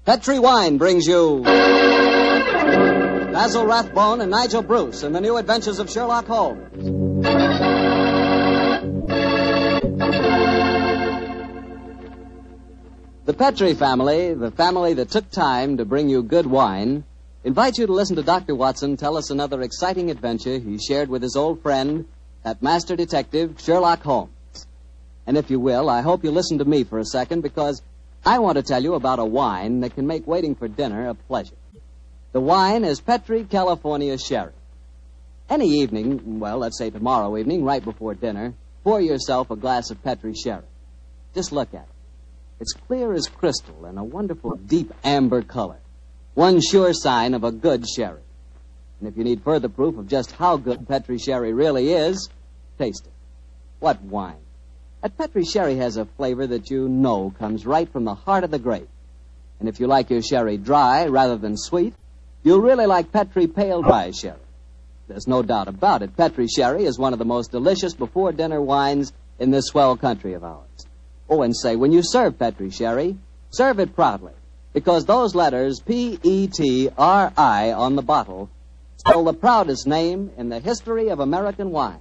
Petri Wine brings you Basil Rathbone and Nigel Bruce in the new adventures of Sherlock Holmes. The Petri family, the family that took time to bring you good wine, invites you to listen to Dr. Watson tell us another exciting adventure he shared with his old friend, that master detective, Sherlock Holmes. And if you will, I hope you'll listen to me for a second, because I want to tell you about a wine that can make waiting for dinner a pleasure. The wine is Petri California Sherry. Any evening, well, let's say tomorrow evening, right before dinner, pour yourself a glass of Petri Sherry. Just look at it. It's clear as crystal and a wonderful deep amber color. One sure sign of a good sherry. And if you need further proof of just how good Petri Sherry really is, taste it. What wine? That Petri Sherry has a flavor that you know comes right from the heart of the grape. And if you like your sherry dry rather than sweet, you'll really like Petri Pale Dry Sherry. There's no doubt about it. Petri Sherry is one of the most delicious before-dinner wines in this swell country of ours. Oh, and say, when you serve Petri Sherry, serve it proudly, because those letters, P-E-T-R-I, on the bottle spell the proudest name in the history of American wine.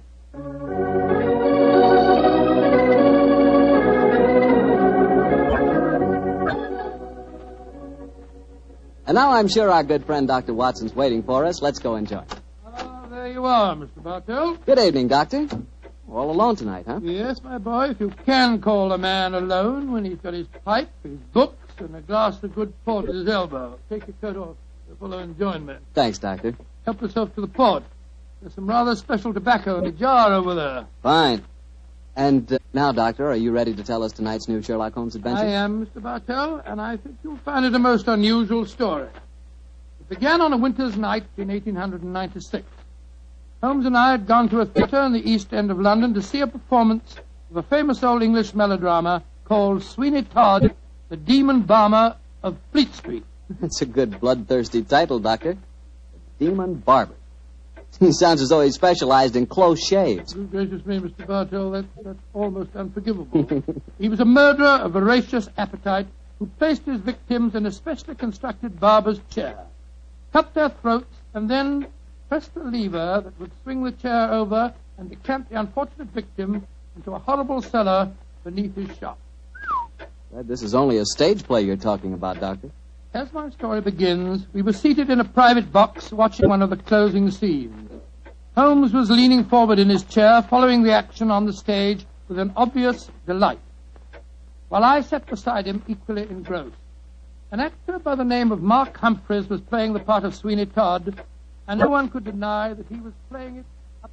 And now I'm sure our good friend Dr. Watson's waiting for us. Let's go enjoy. There you are, Mr. Bartell. Good evening, Doctor. All alone tonight, huh? Yes, my boy, if you can call a man alone when he's got his pipe, his books, and a glass of good port at his elbow. Take your coat off. The fellow enjoyment. Thanks, Doctor. Help yourself to the port. There's some rather special tobacco in a jar over there. Fine. And now, Doctor, are you ready to tell us tonight's new Sherlock Holmes adventure? I am, Mr. Bartell, and I think you'll find it a most unusual story. It began on a winter's night in 1896. Holmes and I had gone to a theatre in the East End of London to see a performance of a famous old English melodrama called Sweeney Todd, the Demon Barber of Fleet Street. That's a good bloodthirsty title, Doctor. The Demon Barber. He sounds as though he specialized in close shaves. Good gracious me, Mr. Bartell, that's almost unforgivable. He was a murderer of voracious appetite who placed his victims in a specially constructed barber's chair, cut their throats, and then pressed the lever that would swing the chair over and decamp the unfortunate victim into a horrible cellar beneath his shop. This is only a stage play you're talking about, Doctor. As my story begins, we were seated in a private box watching one of the closing scenes. Holmes was leaning forward in his chair, following the action on the stage with an obvious delight, while I sat beside him equally engrossed. An actor by the name of Mark Humphreys was playing the part of Sweeney Todd, and no one could deny that he was playing it up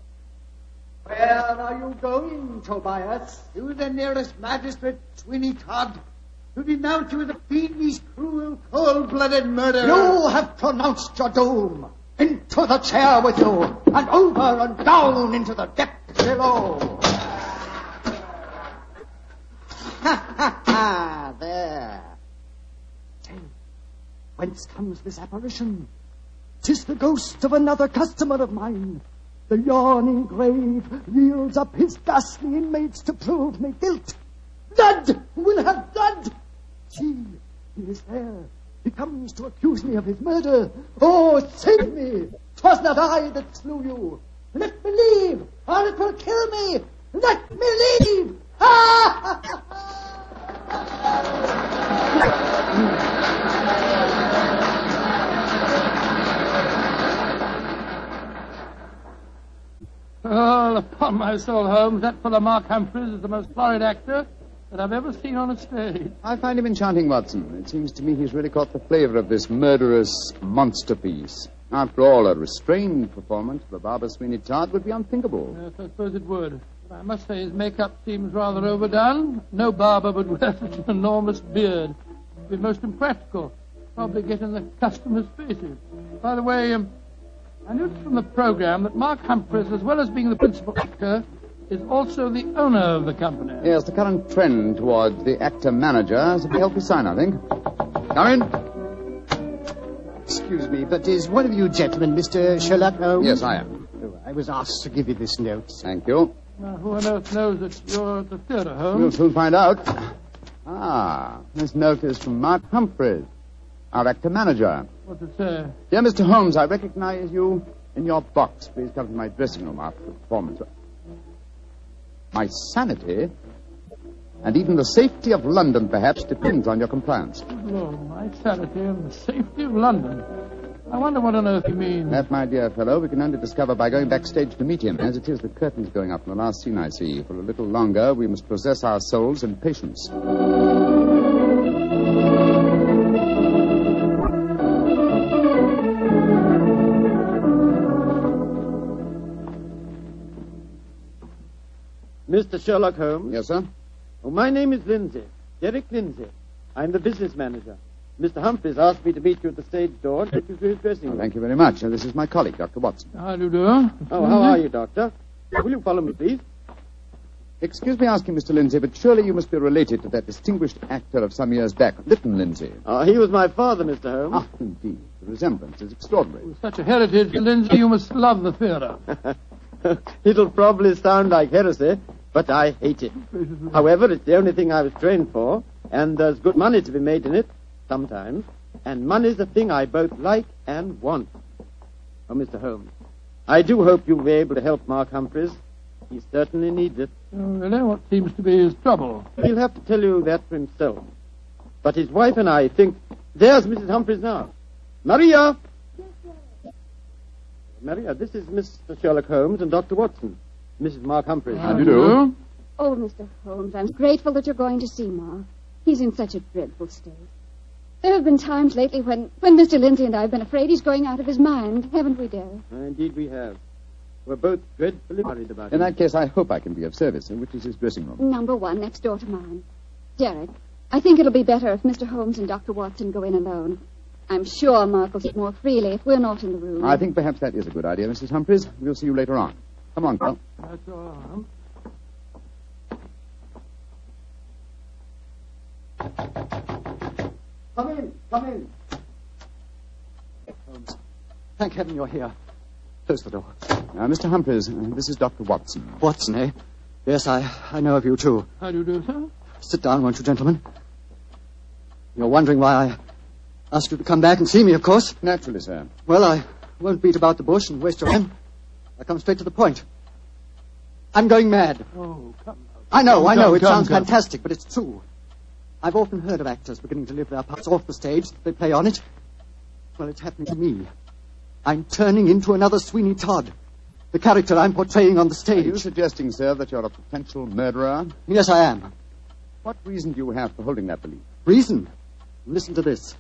to the... Where are you going, Tobias? To the nearest magistrate, Sweeney Todd, to denounce you as a fiendish, cruel, cold-blooded murderer. You have pronounced your doom. Into the chair with you, and over and down into the depths below. Ha, ha, ha, there. Say, whence comes this apparition? 'Tis the ghost of another customer of mine. The yawning grave yields up his ghastly inmates to prove me guilt. Blood will have blood. See, he is there. He comes to accuse me of his murder. Oh, save me. 'Twas not I that slew you. Let me leave, or it will kill me. Let me leave. Ah! Oh, upon my soul, Holmes, that fellow Mark Humphreys is the most florid actor that I've ever seen on a stage. I find him enchanting, Watson. It seems to me he's really caught the flavor of this murderous monster piece. After all, a restrained performance of the barber Sweeney Todd would be unthinkable. Yes, I suppose it would. But I must say his makeup seems rather overdone. No barber would wear such an enormous beard. It would be most impractical. Probably get in the customers' faces. By the way, I noticed from the program that Mark Humphreys, as well as being the principal actor, is also the owner of the company. Yes, the current trend toward the actor-manager is a healthy sign, I think. Come in. Excuse me, but is one of you gentlemen Mr. Sherlock Holmes? Yes, I am. Oh, I was asked to give you this note. Thank you. Now, who on earth knows that you're at the theatre, Holmes? We'll soon find out. This note is from Mark Humphreys. our actor-manager. What's it say? Dear Mr. Holmes, I recognize you in your box. Please come to my dressing room after the performance. My sanity, and even the safety of London, perhaps, depends on your compliance. Oh, my sanity and the safety of London. I wonder what on earth you mean. That, my dear fellow, we can only discover by going backstage to meet him. As it is, the curtain's going up in the last scene I see. For a little longer, we must possess our souls in patience. Mr. Sherlock Holmes? Yes, sir? Oh, my name is Lindsay. Derek Lindsay. I'm the business manager. Mr. Humphreys asked me to meet you at the stage door and take you to his dressing room. Thank you very much. This is my colleague, Dr. Watson. How do you do? Oh, how are you, Doctor? Will you follow me, please? Excuse me asking, Mr. Lindsay, but surely you must be related to that distinguished actor of some years back, Lytton Lindsay. He was my father, Mr. Holmes. Ah, indeed. The resemblance is extraordinary. With such a heritage, Lindsay, you must love the theatre. It'll probably sound like heresy, but I hate it. However, it's the only thing I was trained for, and there's good money to be made in it, sometimes. And money's the thing I both like and want. Oh, Mr. Holmes, I do hope you'll be able to help Mark Humphreys. He certainly needs it. Oh, really? What seems to be his trouble? He'll have to tell you that for himself. But his wife and I think... There's Mrs. Humphreys now. Maria! Maria, this is Mr. Sherlock Holmes and Dr. Watson. Mrs. Mark Humphreys. How do you do? Oh, Mr. Holmes, I'm grateful that you're going to see Mark. He's in such a dreadful state. There have been times lately when Mr. Lindsay and I have been afraid he's going out of his mind, haven't we, Derek? Indeed we have. We're both dreadfully worried about him. In that case, I hope I can be of service. Which is his dressing room? Number 1, next door to mine. Derek, I think it'll be better if Mr. Holmes and Dr. Watson go in alone. I'm sure Mark will sit more freely if we're not in the room. I think perhaps that is a good idea, Mrs. Humphreys. We'll see you later on. Come on, Carl. That's all. Come in, come in. Holmes, thank heaven you're here. Close the door. Mr. Humphreys, this is Dr. Watson. Watson, eh? Yes, I know of you, too. How do you do, sir? Sit down, won't you, gentlemen? You're wondering why I asked you to come back and see me, of course. Naturally, sir. Well, I won't beat about the bush and waste your time. I come straight to the point. I'm going mad. Oh, come now. I know. It sounds come. fantastic, but it's true. I've often heard of actors beginning to live their parts off the stage. They play on it. Well, it's happening to me. I'm turning into another Sweeney Todd. The character I'm portraying on the Are you stage. suggesting, sir, that you're a potential murderer? Yes, I am. What reason do you have for holding that belief? Reason? Listen to this.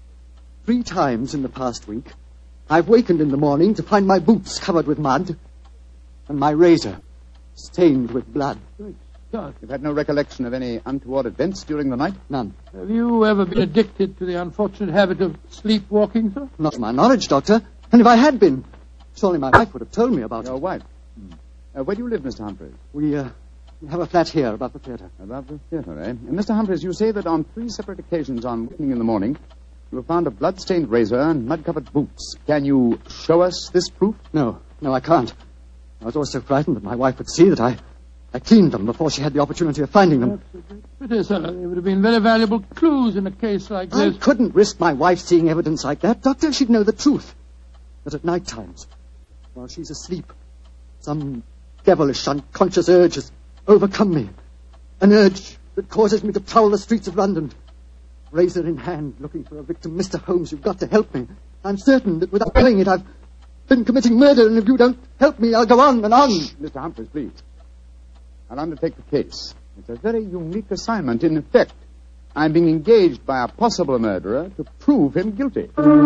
3 times in the past week, I've wakened in the morning to find my boots covered with mud and my razor stained with blood. God. You've had no recollection of any untoward events during the night? None. Have you ever been addicted to the unfortunate habit of sleepwalking, sir? Not to my knowledge, Doctor. And if I had been, surely my wife would have told me about Your it. wife? Where do you live, Mr. Humphreys? We have a flat here above the theatre. Above the theatre, eh? Mr. Humphreys, you say that on 3 separate occasions on wakening in the morning, you have found a blood-stained razor and mud-covered boots. Can you show us this proof? No, I can't. I was always so frightened that my wife would see that I cleaned them before she had the opportunity of finding them. Pity, sir. They would have been very valuable clues in a case like I this. couldn't risk my wife seeing evidence like that. Doctor, she'd know the truth. But at night times, while she's asleep, some devilish, unconscious urge has overcome me. An urge that causes me to prowl the streets of London, razor in hand, looking for a victim. Mr. Holmes, you've got to help me. I'm certain that without knowing it, I've been committing murder, and if you don't help me, I'll go on and on. Mr. Humphreys, please. I'll undertake the case. It's a very unique assignment. In effect, I'm being engaged by a possible murderer to prove him guilty.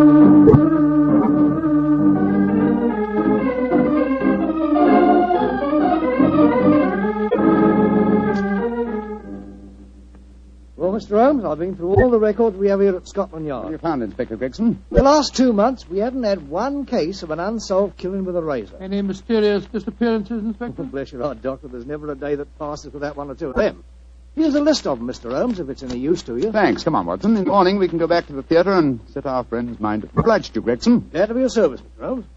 Well, Mr. Holmes, I've been through all the records we have here at Scotland What have Yard. you found, Inspector Gregson? The last 2 months, we haven't had one case of an unsolved killing with a razor. Any mysterious disappearances, Inspector? Bless your heart, Doctor, there's never a day that passes without 1 or 2 of them. Here's a list of them, Mr. Holmes, if it's any use to you. Thanks. Come on, Watson. In the morning, we can go back to the theatre and set our friend's mind at obliged to Gregson. Glad to be of service, Mr. Holmes.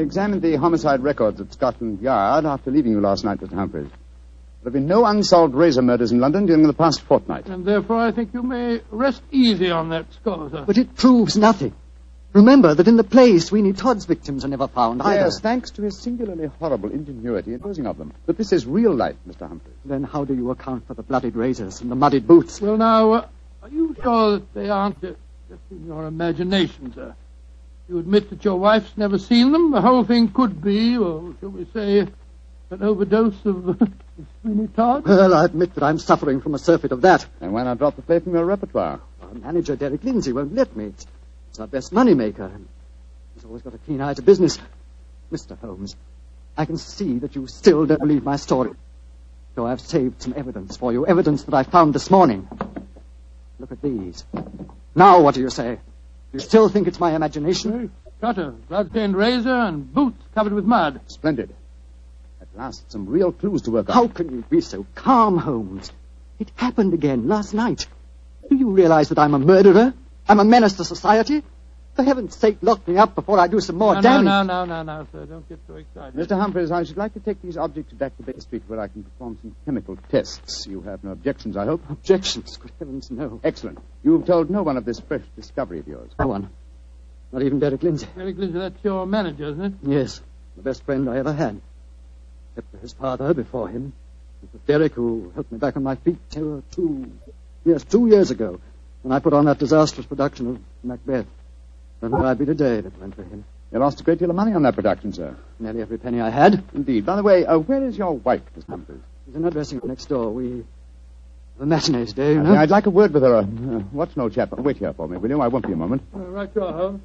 examined the homicide records at Scotland Yard after leaving you last night, Mr. Humphreys. There have been no unsolved razor murders in London during the past fortnight. And therefore I think you may rest easy on that score, sir. But it proves nothing. Remember that in the play, Sweeney Todd's victims are never found either. Yes, thanks to his singularly horrible ingenuity in disposing of them. But this is real life, Mr. Humphreys. Then how do you account for the bloodied razors and the muddied boots? Well, now, are you sure that they aren't just in your imagination, sir? You admit that your wife's never seen them? The whole thing could be, or shall we say, an overdose of Sweeney Todd? Well, I admit that I'm suffering from a surfeit of that. And why not drop the play from your repertoire? Our manager, Derek Lindsay, won't let me. It's our best money-maker. He's always got a keen eye to business. Mr. Holmes, I can see that you still don't believe my story. So I've saved some evidence for you, evidence that I found this morning. Look at these. Now what do you say? You still think it's my imagination? Cutter, blood-stained razor, and boots covered with mud. Splendid. At last, some real clues to work on. How can you be so calm, Holmes? It happened again last night. Do you realize that I'm a murderer? I'm a menace to society? For heaven's sake, lock me up before I do some more damage. No, sir. Don't get so excited. Mr. Humphreys, I should like to take these objects back to Baker Street where I can perform some chemical tests. You have no objections, I hope? Objections? Good heavens, no. Excellent. You've told no one of this fresh discovery of yours. No one. Not even Derek Lindsay. Derek Lindsay, that's your manager, isn't it? Yes. The best friend I ever had. Except for his father before him. It was Derek who helped me back on my feet 2 years ago, when I put on that disastrous production of Macbeth. And where I'd be today if it went for him. You lost a great deal of money on that production, sir. Nearly every penny I had. Indeed. By the way, where is your wife, Mr. Humphreys? She's in her dressing room next door. We have a matinee today, you know. I'd like a word with her. Watson, old chap. Wait here for me, will you? I won't be a moment. Right you are, Holmes.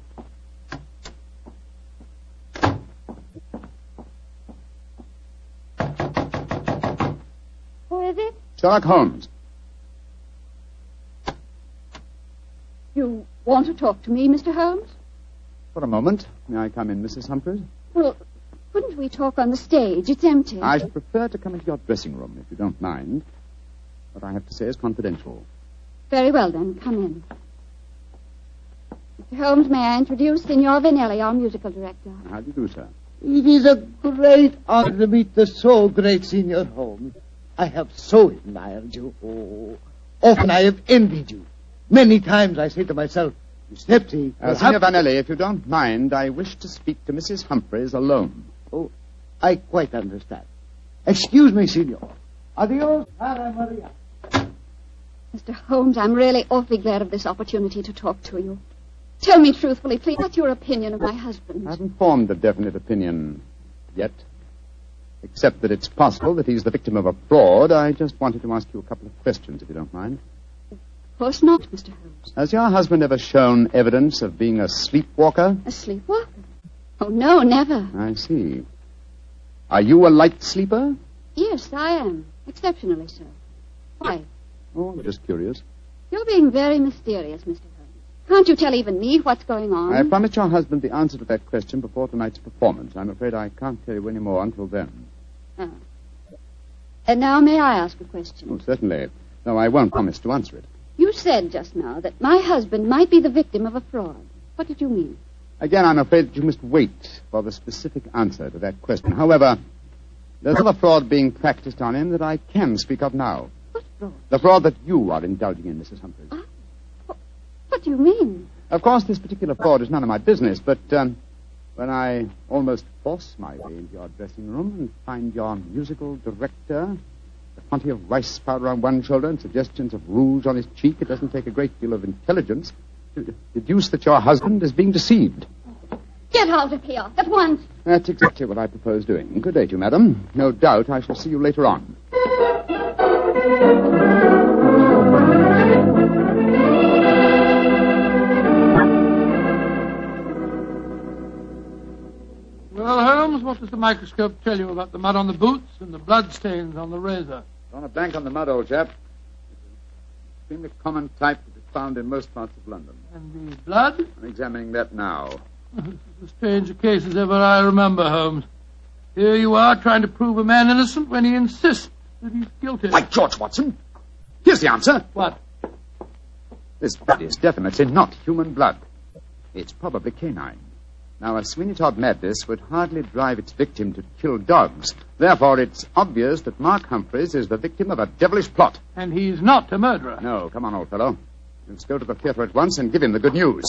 Who is it? Sherlock Holmes. You want to talk to me, Mr. Holmes? For a moment. May I come in, Mrs. Humphreys? Well, couldn't we talk on the stage? It's empty. I should prefer to come into your dressing room, if you don't mind. What I have to say is confidential. Very well, then. Come in. Mr. Holmes, may I introduce Signor Vanelli, our musical director? How do you do, sir? It is a great honor to meet the so great Signor Holmes. I have so admired you. Oh, often I have envied you. Many times I say to myself, Snipsy, Signor Vanelli, if you don't mind, I wish to speak to Mrs. Humphreys alone. Oh, I quite understand. Excuse me, Signor. Adios, Cara Maria. Mr. Holmes, I'm really awfully glad of this opportunity to talk to you. Tell me truthfully, please, what's your opinion of my husband? I haven't formed a definite opinion yet, except that it's possible that he's the victim of a fraud. I just wanted to ask you a couple of questions, if you don't mind. Of course not, Mr. Holmes. Has your husband ever shown evidence of being a sleepwalker? A sleepwalker? Oh, no, never. I see. Are you a light sleeper? Yes, I am. Exceptionally so. Why? Oh, I'm just curious. You're being very mysterious, Mr. Holmes. Can't you tell even me what's going on? I promised your husband the answer to that question before tonight's performance. I'm afraid I can't tell you any more until then. Oh. And now may I ask a question? Oh, certainly. No, I won't promise to answer it. You said just now that my husband might be the victim of a fraud. What did you mean? Again, I'm afraid that you must wait for the specific answer to that question. However, there's another fraud being practiced on him that I can speak of now. What fraud? The fraud that you are indulging in, Mrs. Humphreys. What do you mean? Of course, this particular fraud is none of my business, but when I almost force my way into your dressing room and find your musical director, a quantity of rice powder on one shoulder and suggestions of rouge on his cheek, it doesn't take a great deal of intelligence to deduce that your husband is being deceived. Get out of here at once. That's exactly what I propose doing. Good day to you, madam. No doubt I shall see you later on. Well, Holmes, what does the microscope tell you about the mud on the boots and the blood stains on the razor? On a blank on the mud, old chap. It's an extremely common type that is found in most parts of London. And the blood? I'm examining that now. This is as strange a case as ever I remember, Holmes. Here you are trying to prove a man innocent when he insists that he's guilty. By George, Watson! Here's the answer. What? This blood is definitely not human blood. It's probably canine. Now, a Sweeney Todd madness would hardly drive its victim to kill dogs. Therefore, it's obvious that Mark Humphreys is the victim of a devilish plot. And he's not a murderer. No, come on, old fellow. Let's go to the theater at once and give him the good news.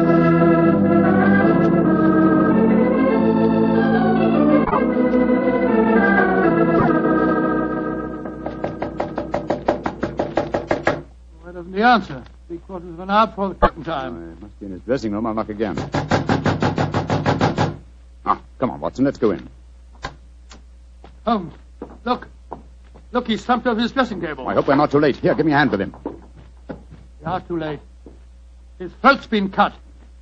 Why doesn't he answer? 3/4 of an hour before the curtain time. It must be in his dressing room. I'll knock again. Come on, Watson, let's go in. Holmes, look. Look, he's slumped over his dressing table. I hope we're not too late. Here, give me a hand with him. We are too late. His throat's been cut.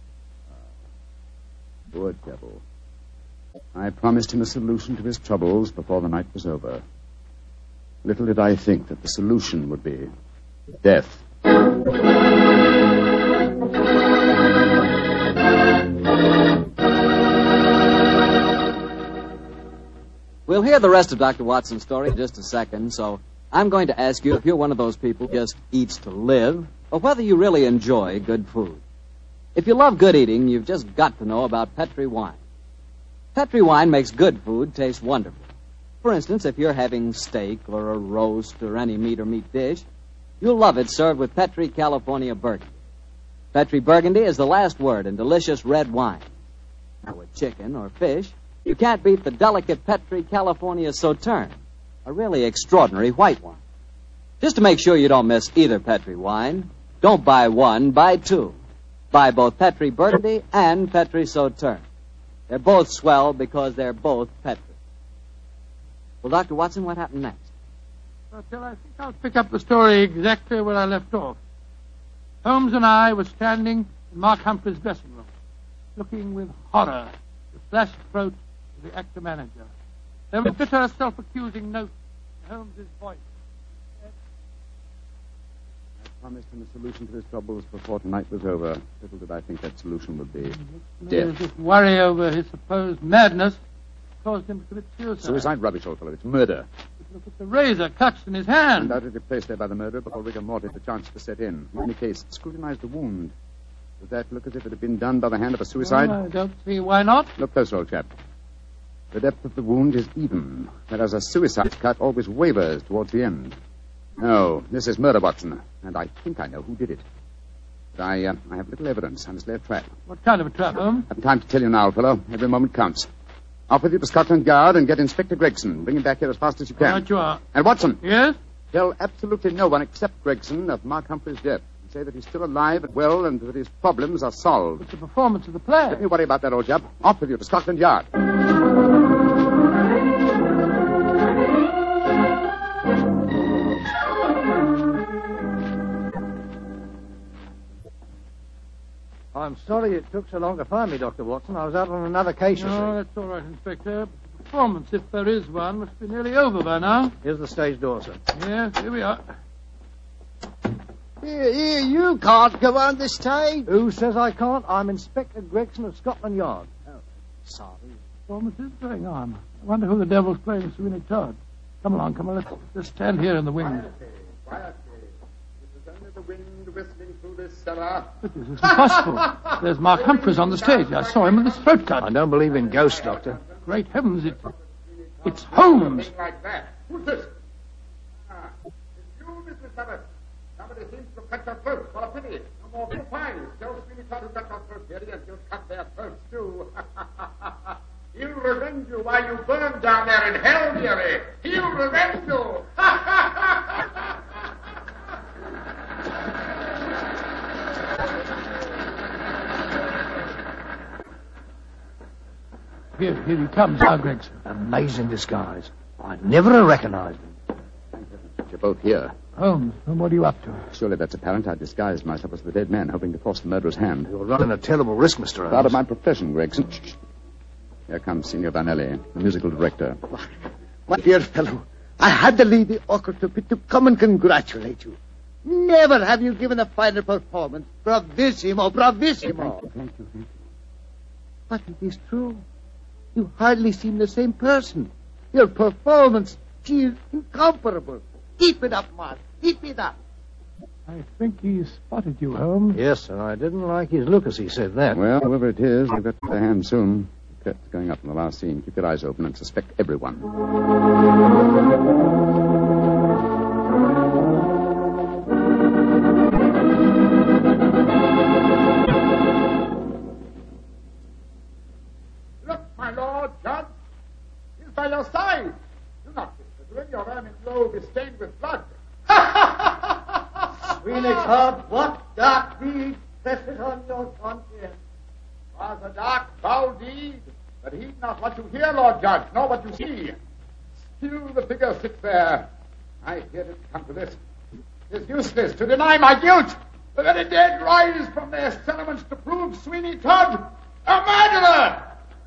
Poor devil. I promised him a solution to his troubles before the night was over. Little did I think that the solution would be death. We'll hear the rest of Dr. Watson's story in just a second, so I'm going to ask you if you're one of those people who just eats to live, or whether you really enjoy good food. If you love good eating, you've just got to know about Petri wine. Petri wine makes good food taste wonderful. For instance, if you're having steak or a roast or any meat or meat dish, you'll love it served with Petri California Burgundy. Petri Burgundy is the last word in delicious red wine. Now, with chicken or fish, you can't beat the delicate Petri California Sauterne, a really extraordinary white wine. Just to make sure you don't miss either Petri wine, don't buy one, buy two. Buy both Petri Burgundy and Petri Sauterne. They're both swell because they're both Petri. Well, Dr. Watson, what happened next? Well, Phil, I think I'll pick up the story exactly where I left off. Holmes and I were standing in Mark Humphrey's dressing room, looking with horror at the flashed throat of the actor manager. There was a bitter, self-accusing note in Holmes's voice. I promised him a solution to his troubles before tonight was over. Little did I think that solution would be death. This worry over his supposed madness caused him to commit suicide. Suicide? Rubbish, old fellow. It's murder. Look at the razor clutched in his hand. Undoubtedly placed there by the murderer before rigor mortis had the chance to set in. In any case, scrutinize the wound. Does that look as if it had been done by the hand of a suicide? I don't see why not. Look closer, old chap. The depth of the wound is even, whereas a suicide cut always wavers towards the end. No, this is murder, Watson, and I think I know who did it. But I have little evidence. I must lay a trap. What kind of a trap, Holmes? I have time to tell you now, old fellow. Every moment counts. Off with you to Scotland Yard and get Inspector Gregson. Bring him back here as fast as you can. Right you are. And Watson. Yes? Tell absolutely no one except Gregson of Mark Humphrey's death. And say that he's still alive and well and that his problems are solved. It's the performance of the play. Don't you worry about that, old chap. Off with you to Scotland Yard. I'm sorry it took so long to find me, Dr. Watson. I was out on another case, you see. No, that's all right, Inspector. The performance, if there is one, must be nearly over by now. Here's the stage door, sir. Yes, here we are. Here, you can't go on the stage. Who says I can't? I'm Inspector Gregson of Scotland Yard. Sorry. The performance is going on. I wonder who the devil's playing Sweeney Todd. Come along. Let's just stand here in the wings. Quietly. This is only the wind whistling through this cellar. But this isn't possible. There's Mark Humphreys on the stage. I saw him with his throat cut. I don't believe in ghosts, Doctor. Great heavens, it's Holmes. Like that. Who's this? It's you, Mr. Summers. Somebody seems to cut your throat. What a pity. No more fines. Tell Sweeney Todd who cut your throat. Here he is. You'll cut their throats, too. He'll revenge you while you burn down there in hell, dearie. He'll revenge you. Here he comes now, Gregson. Amazing disguise. I never have recognized him. You're both here. Holmes, what are you up to? Surely that's apparent. I disguised myself as the dead man, hoping to force the murderer's hand. You're running a terrible risk, Mr. Holmes. Out of my profession, Gregson. Shh. Here comes Signor Vanelli, the musical director. My dear fellow, I had to leave the orchestra pit to come and congratulate you. Never have you given a finer performance. Bravissimo, bravissimo. Thank you. But it is true. You hardly seem the same person. Your performance, she is incomparable. Keep it up, Mark. Keep it up. I think he spotted you, Holmes. Yes, sir. I didn't like his look as he said that. Well, whoever it is, we've got to their hands soon. The curtain's going up in the last scene. Keep your eyes open and suspect everyone. Look, my lord, Judge. He's by your side. Do not whisper to him. Your ermine robe is stained with blood. Sweeney Todd, what dark deed presses on your conscience? Was a dark, foul deed, but heed not what you hear, Lord Judge, nor what you see. Still the figure sits there. I feared it come to this. It is useless to deny my guilt. The very dead rise from their settlements to prove Sweeney Todd a murderer.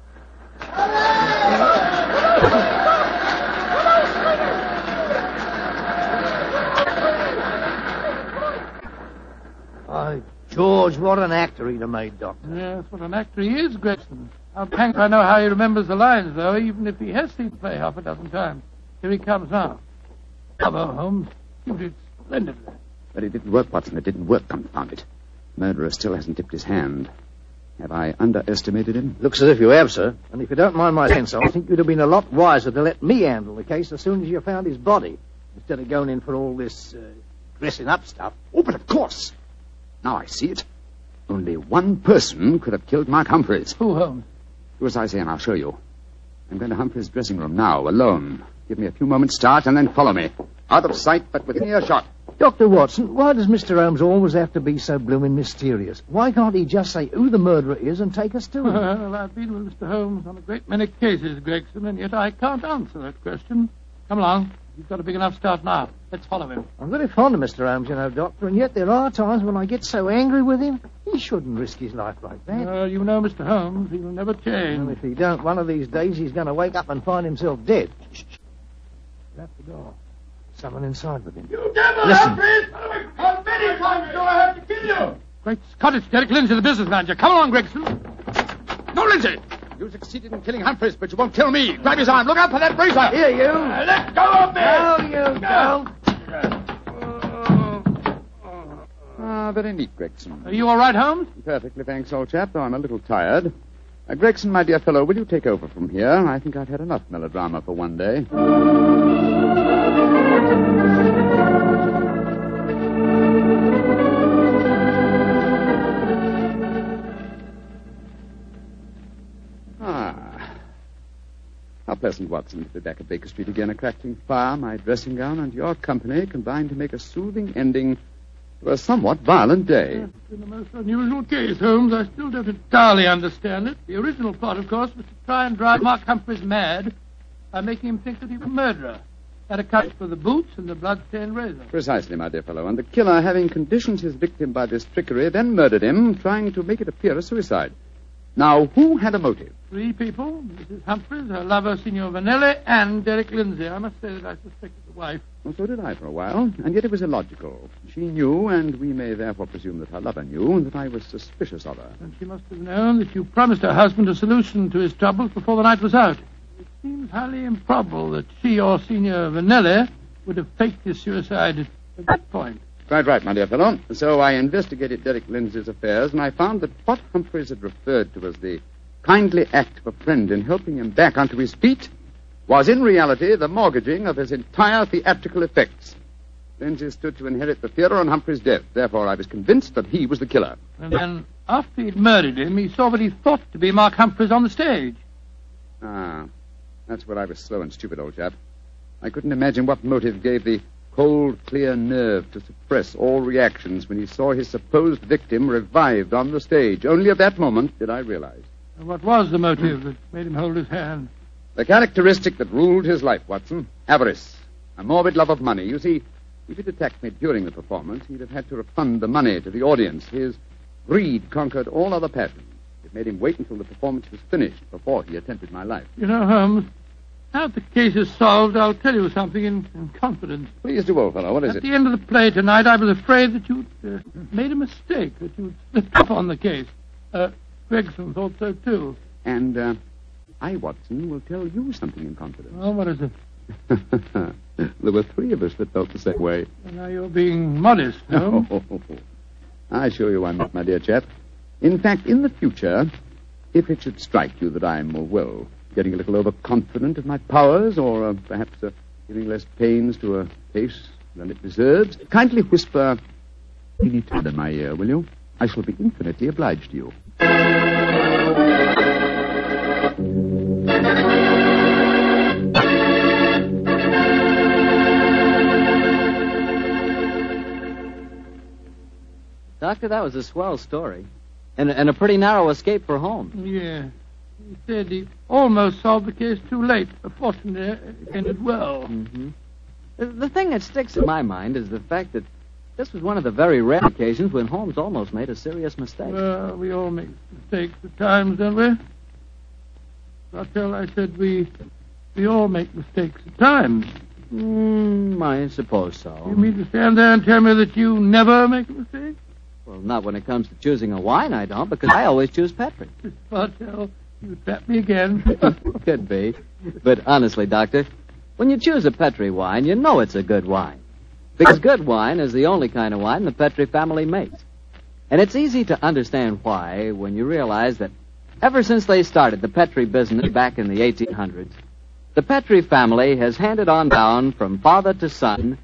By George, what an actor he'd have made, Doctor. Yes, what an actor he is, Gregson. I'm hanged if I know how he remembers the lines, though, even if he has seen the play half a dozen times. Here he comes now. Bravo, Holmes. You did splendidly. But it didn't work, Watson. It didn't work, confound it. Murderer still hasn't tipped his hand. Have I underestimated him? Looks as if you have, sir. And if you don't mind my sense, I think you'd have been a lot wiser to let me handle the case as soon as you found his body, instead of going in for all this dressing up stuff. Oh, but of course. Now I see it. Only one person could have killed Mark Humphreys. Who, Holmes? Do as I say, and I'll show you. I'm going to Humphreys' dressing room now, alone. Give me a few moments' start, and then follow me. Out of sight, but within earshot. Dr. Watson, why does Mr. Holmes always have to be so blooming mysterious? Why can't he just say who the murderer is and take us to him? Well, I've been with Mr. Holmes on a great many cases, Gregson, and yet I can't answer that question. Come along. You've got a big enough start now. Let's follow him. I'm very fond of Mr. Holmes, you know, Doctor, and yet there are times when I get so angry with him. He shouldn't risk his life like that. You know Mr. Holmes. He will never change. And if he don't, one of these days he's going to wake up and find himself dead. Shh. Shut the door. Someone inside with him. You devil, Listen. Humphreys! How many times do I have to kill you? Great Scott, it's Derek Lindsay, the business manager. Come along, Gregson. No, Lindsay! You succeeded in killing Humphreys, but you won't kill me. Grab his arm. Look out for that razor. Here, you. Let go of me! No, you don't. Very neat, Gregson. Are you all right, Holmes? Perfectly, thanks, old chap, though I'm a little tired. Gregson, my dear fellow, will you take over from here? I think I've had enough melodrama for one day. How pleasant, Watson, to be back at Baker Street again, a crackling fire, my dressing gown, and your company combined to make a soothing ending to a somewhat violent day. It's been a most unusual case, Holmes. I still don't entirely understand it. The original plot, of course, was to try and drive Mark Humphreys mad by making him think that he was a murderer. That accounts for the boots and the blood-stained razor. Precisely, my dear fellow. And the killer, having conditioned his victim by this trickery, then murdered him, trying to make it appear a suicide. Now, who had a motive? 3 people, Mrs. Humphreys, her lover, Signor Vanelli, and Derek Lindsay. I must say that I suspected the wife. Well, so did I for a while, and yet it was illogical. She knew, and we may therefore presume that her lover knew, that I was suspicious of her. And she must have known that you promised her husband a solution to his troubles before the night was out. It seems highly improbable that she or Signor Vanelli would have faked his suicide at that point. Quite right, my dear fellow. So I investigated Derek Lindsay's affairs, and I found that what Humphreys had referred to as the kindly act of a friend in helping him back onto his feet was in reality the mortgaging of his entire theatrical effects. Lindsay stood to inherit the theatre on Humphrey's death. Therefore, I was convinced that he was the killer. And then, after he'd murdered him, he saw what he thought to be Mark Humphreys on the stage. Ah, that's where I was slow and stupid, old chap. I couldn't imagine what motive gave the cold, clear nerve to suppress all reactions when he saw his supposed victim revived on the stage. Only at that moment did I realize. And what was the motive that made him hold his hand? The characteristic that ruled his life, Watson. Avarice. A morbid love of money. You see, if he'd attacked me during the performance, he'd have had to refund the money to the audience. His greed conquered all other passions. It made him wait until the performance was finished before he attempted my life. You know, Holmes, now that the case is solved, I'll tell you something in confidence. Please do, old fellow. What is At it? the end of the play tonight, I was afraid that you'd made a mistake, that you'd slipped up on the case. Gregson thought so, too. And I, Watson, will tell you something in confidence. Oh, what is it? There were 3 of us that felt the same way. Well, now you're being modest, Holmes. I assure you I'm not, my dear chap. In fact, in the future, if it should strike you that I'm, well, getting a little overconfident of my powers, or perhaps giving less pains to a case than it deserves, kindly whisper Finitude in my ear, will you? I shall be infinitely obliged to you. Doctor, that was a swell story. And a pretty narrow escape for Holmes. Yeah. He said he almost solved the case too late. Fortunately, it ended well. Mm-hmm. The thing that sticks in my mind is the fact that this was one of the very rare occasions when Holmes almost made a serious mistake. Well, we all make mistakes at times, don't we? Bartell, I said we all make mistakes at times. I suppose so. You mean to stand there and tell me that you never make a mistake? Well, not when it comes to choosing a wine, I don't, because I always choose Petri. Bartell, you trapped me again. Could be. But honestly, Doctor, when you choose a Petri wine, you know it's a good wine. Because good wine is the only kind of wine the Petri family makes. And it's easy to understand why when you realize that ever since they started the Petri business back in the 1800s, the Petri family has handed on down from father to son,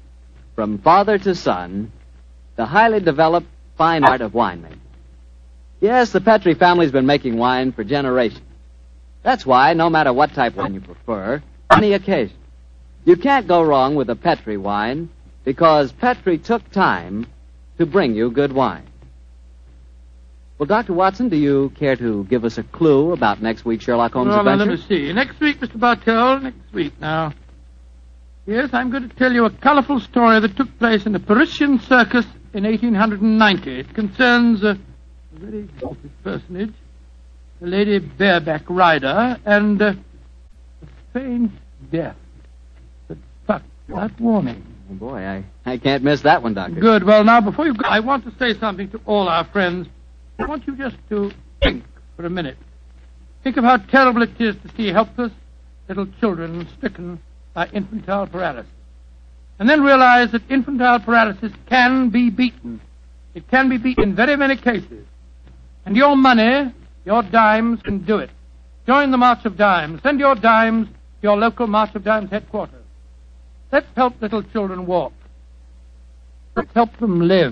the highly developed fine art of winemaking. Yes, the Petri family's been making wine for generations. That's why, no matter what type of wine you prefer, any occasion, you can't go wrong with a Petri wine because Petri took time to bring you good wine. Well, Dr. Watson, do you care to give us a clue about next week's Sherlock Holmes Well, adventure? now, let me see. Next week, Mr. Bartell, next week now. Yes, I'm going to tell you a colorful story that took place in the Parisian Circus in 1890. It concerns a very exalted personage, the Lady Bareback Rider, and a faint death that struck that warning. Oh, boy, I can't miss that one, Doctor. Good. Well, now, before you go, I want to say something to all our friends. I want you just to think for a minute. Think of how terrible it is to see helpless little children stricken by infantile paralysis. And then realize that infantile paralysis can be beaten. It can be beaten in very many cases. And your money, your dimes, can do it. Join the March of Dimes. Send your dimes to your local March of Dimes headquarters. Let's help little children walk. Let's help them live.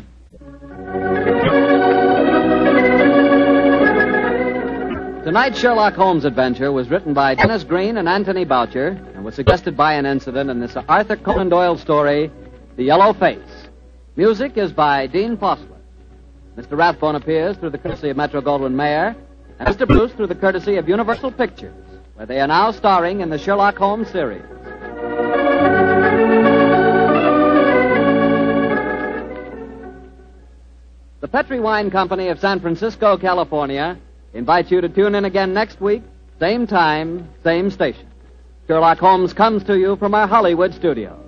Tonight's Sherlock Holmes adventure was written by Dennis Green and Anthony Boucher and was suggested by an incident in this Arthur Conan Doyle story, The Yellow Face. Music is by Dean Fossler. Mr. Rathbone appears through the courtesy of Metro-Goldwyn-Mayer and Mr. Bruce through the courtesy of Universal Pictures, where they are now starring in the Sherlock Holmes series. The Petri Wine Company of San Francisco, California, invites you to tune in again next week, same time, same station. Sherlock Holmes comes to you from our Hollywood studio.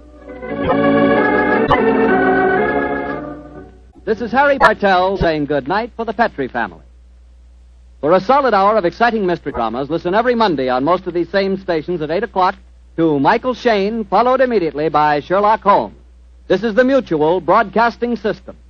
This is Harry Bartell saying good night for the Petri family. For a solid hour of exciting mystery dramas, listen every Monday on most of these same stations at 8 o'clock to Michael Shayne, followed immediately by Sherlock Holmes. This is the Mutual Broadcasting System.